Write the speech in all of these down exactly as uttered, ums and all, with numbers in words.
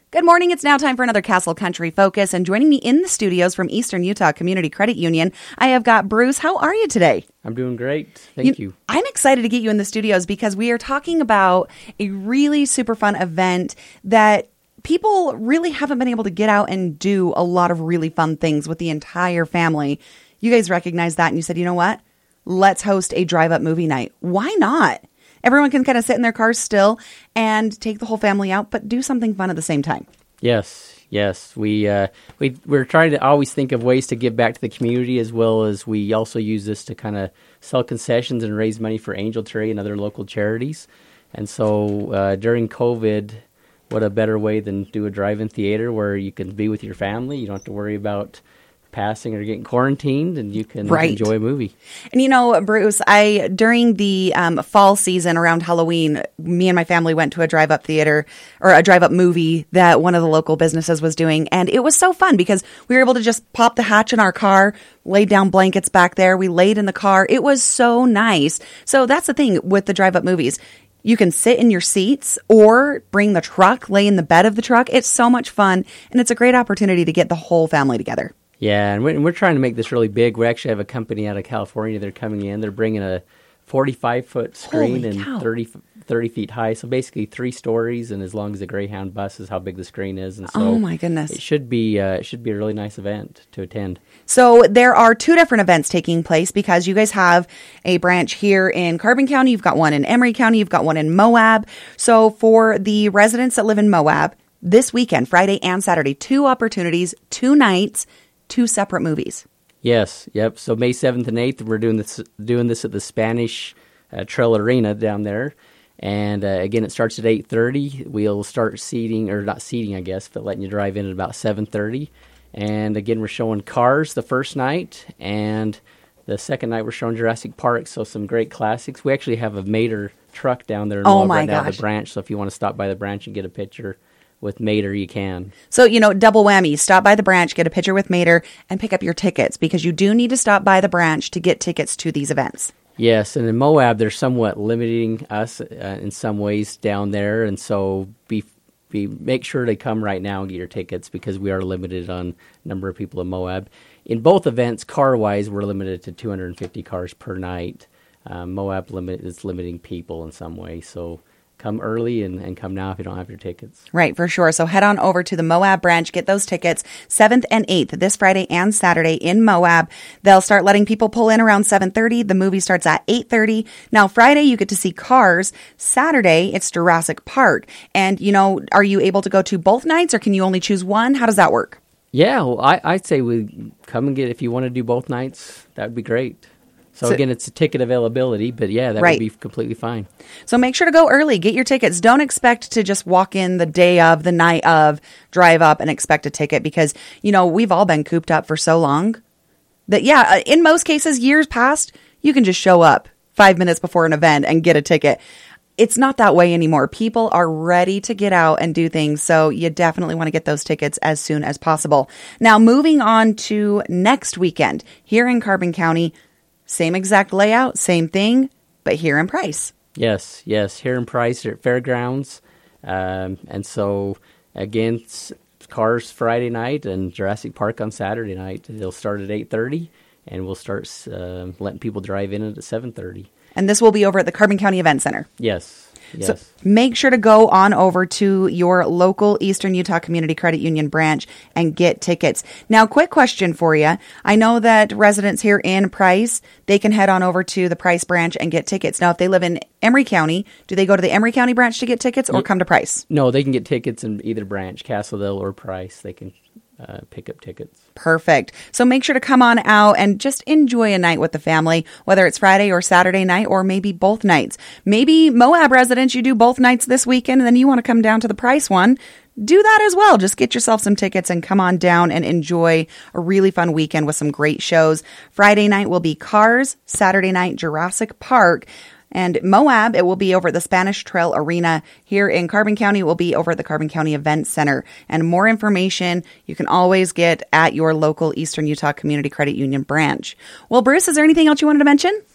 Good morning. It's now time for another Castle Country Focus. And joining me in the studios from Eastern Utah Community Credit Union, I have got Bruce. How are you today? I'm doing great. Thank you, you. I'm excited to get you in the studios because we are talking about a really super fun event that people really haven't been able to get out and do a lot of really fun things with the entire family. You guys recognize that and you said, you know what? Let's host a drive-up movie night. Why not? Everyone can kind of sit in their cars still and take the whole family out, but do something fun at the same time. Yes, yes. We, uh, we, we're trying to always think of ways to give back to the community, as well as we also use this to kind of sell concessions and raise money for Angel Tree and other local charities. And so uh, during COVID, what a better way than do a drive-in theater where you can be with your family. You don't have to worry about passing or getting quarantined, and you can right. enjoy a movie. And you know, Bruce, I during the um, fall season around Halloween, me and my family went to a drive-up theater or a drive-up movie that one of the local businesses was doing, and it was so fun because we were able to just pop the hatch in our car, lay down blankets back there. We laid in the car. It was so nice. So that's the thing with the drive-up movies. You can sit in your seats or bring the truck, lay in the bed of the truck. It's so much fun, and it's a great opportunity to get the whole family together. Yeah, and we're, and we're trying to make this really big. We actually have a company out of California. They're coming in. They're bringing a forty-five foot screen and thirty, thirty feet high. So basically three stories, and as long as the Greyhound bus is how big the screen is. And so oh, my goodness. It should be, uh, it should be a really nice event to attend. So there are two different events taking place because you guys have a branch here in Carbon County. You've got one in Emery County. You've got one in Moab. So for the residents that live in Moab, this weekend, Friday and Saturday, two opportunities, two nights, two separate movies. Yes, yep. So May seventh and eighth, we're doing this doing this at the Spanish uh, Trail Arena down there. And uh, again, it starts at eight thirty. We'll start seating, or not seating, I guess, but letting you drive in at about seven thirty. And again, we're showing Cars the first night, and the second night we're showing Jurassic Park, so some great classics. We actually have a Mater truck down there in oh my right now gosh. at the branch, so if you want to stop by the branch and get a picture with Mater, you can. So, you know, double whammy. Stop by the branch, get a picture with Mater, and pick up your tickets because you do need to stop by the branch to get tickets to these events. Yes, and in Moab, they're somewhat limiting us uh, in some ways down there, and so be, be make sure to come right now and get your tickets because we are limited on number of people in Moab. In both events, car-wise, we're limited to two hundred fifty cars per night. Um, Moab limit is limiting people in some way, so come early and, and come now if you don't have your tickets. Right, for sure. So head on over to the Moab branch, get those tickets, seventh and eighth, this Friday and Saturday in Moab. They'll start letting people pull in around seven thirty. The movie starts at eight thirty. Now, Friday, you get to see Cars. Saturday, it's Jurassic Park. And, you know, are you able to go to both nights or can you only choose one? How does that work? Yeah, well, I, I'd say we come and get, if you want to do both nights, that would be great. So, so, again, it's a ticket availability, but yeah, that right. would be completely fine. So make sure to go early. Get your tickets. Don't expect to just walk in the day of, the night of, drive up and expect a ticket because, you know, we've all been cooped up for so long that, yeah, in most cases, years past, you can just show up five minutes before an event and get a ticket. It's not that way anymore. People are ready to get out and do things, so you definitely want to get those tickets as soon as possible. Now, moving on to next weekend here in Carbon County, same exact layout, same thing, but here in Price. Yes, yes, here in Price, here at Fairgrounds. Um, and so, again, Cars Friday night and Jurassic Park on Saturday night. They'll start at eight thirty, and we'll start uh, letting people drive in at seven thirty. And this will be over at the Carbon County Event Center. Yes. Yes. So make sure to go on over to your local Eastern Utah Community Credit Union branch and get tickets. Now, quick question for you. I know that residents here in Price, they can head on over to the Price branch and get tickets. Now, if they live in Emery County, do they go to the Emery County branch to get tickets or come to Price? No, they can get tickets in either branch, Castledale or Price. They can uh, pick up tickets. Perfect. So make sure to come on out and just enjoy a night with the family, whether it's Friday or Saturday night or maybe both nights. Maybe Moab residents, you do both nights this weekend and then you want to come down to the Price one. Do that as well. Just get yourself some tickets and come on down and enjoy a really fun weekend with some great shows. Friday night will be Cars. Saturday night, Jurassic Park. And Moab, it will be over at the Spanish Trail Arena. Here in Carbon County, it will be over at the Carbon County Event Center. And more information you can always get at your local Eastern Utah Community Credit Union branch. Well, Bruce, is there anything else you wanted to mention?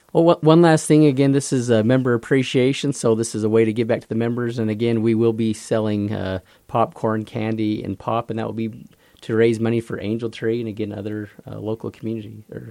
Well, one- one last thing. Again, this is a member appreciation, so this is a way to give back to the members. And again, we will be selling uh, popcorn, candy, and pop, and that will be to raise money for Angel Tree and, again, other uh, local community or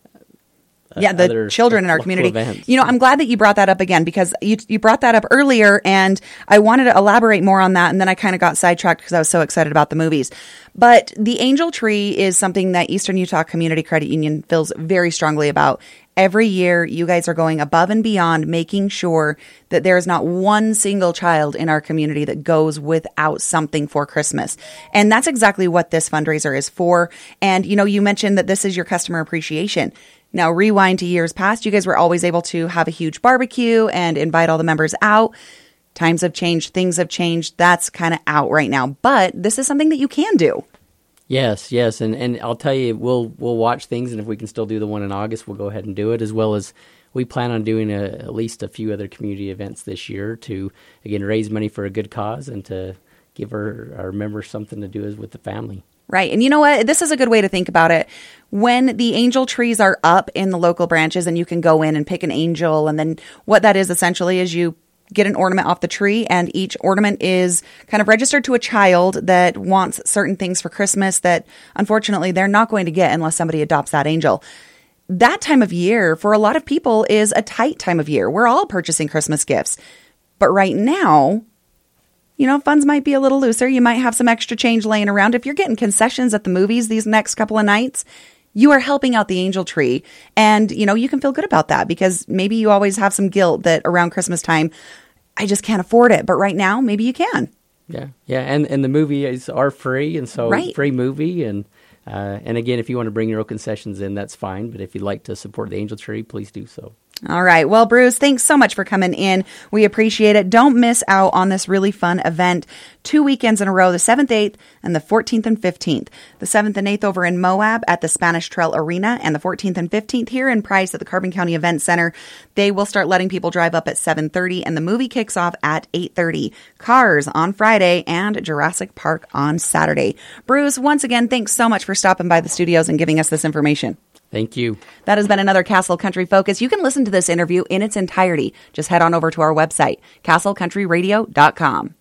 Uh, yeah, the children in our community. Events. You know, I'm glad that you brought that up again because you you brought that up earlier, and I wanted to elaborate more on that, and then I kind of got sidetracked because I was so excited about the movies. But the Angel Tree is something that Eastern Utah Community Credit Union feels very strongly about. Every year, you guys are going above and beyond, making sure that there is not one single child in our community that goes without something for Christmas. And that's exactly what this fundraiser is for. And, you know, you mentioned that this is your customer appreciation. Now, rewind to years past, you guys were always able to have a huge barbecue and invite all the members out. Times have changed. Things have changed. That's kind of out right now. But this is something that you can do. Yes, yes. And, and I'll tell you, we'll we'll watch things, and if we can still do the one in August, we'll go ahead and do it, as well as we plan on doing a, at least a few other community events this year to, again, raise money for a good cause and to give our, our members something to do as with the family. Right. And you know what? This is a good way to think about it. When the angel trees are up in the local branches and you can go in and pick an angel, and then what that is essentially is you get an ornament off the tree, and each ornament is kind of registered to a child that wants certain things for Christmas that unfortunately they're not going to get unless somebody adopts that angel. That time of year for a lot of people is a tight time of year. We're all purchasing Christmas gifts. But right now, you know, funds might be a little looser. You might have some extra change laying around. If you're getting concessions at the movies these next couple of nights, you are helping out the angel tree. And, you know, you can feel good about that because maybe you always have some guilt that around Christmas time, I just can't afford it. But right now, maybe you can. Yeah. Yeah. And, and the movies are free. And so right. free movie. And, uh, and again, if you want to bring your own concessions in, that's fine. But if you'd like to support the angel tree, please do so. All right. Well, Bruce, thanks so much for coming in. We appreciate it. Don't miss out on this really fun event. Two weekends in a row, the seventh, eighth, and the fourteenth and fifteenth. The seventh and eighth over in Moab at the Spanish Trail Arena, and the fourteenth and fifteenth here in Price at the Carbon County Event Center. They will start letting people drive up at seven thirty, and the movie kicks off at eight thirty. Cars on Friday and Jurassic Park on Saturday. Bruce, once again, thanks so much for stopping by the studios and giving us this information. Thank you. That has been another Castle Country Focus. You can listen to this interview in its entirety. Just head on over to our website, castle country radio dot com.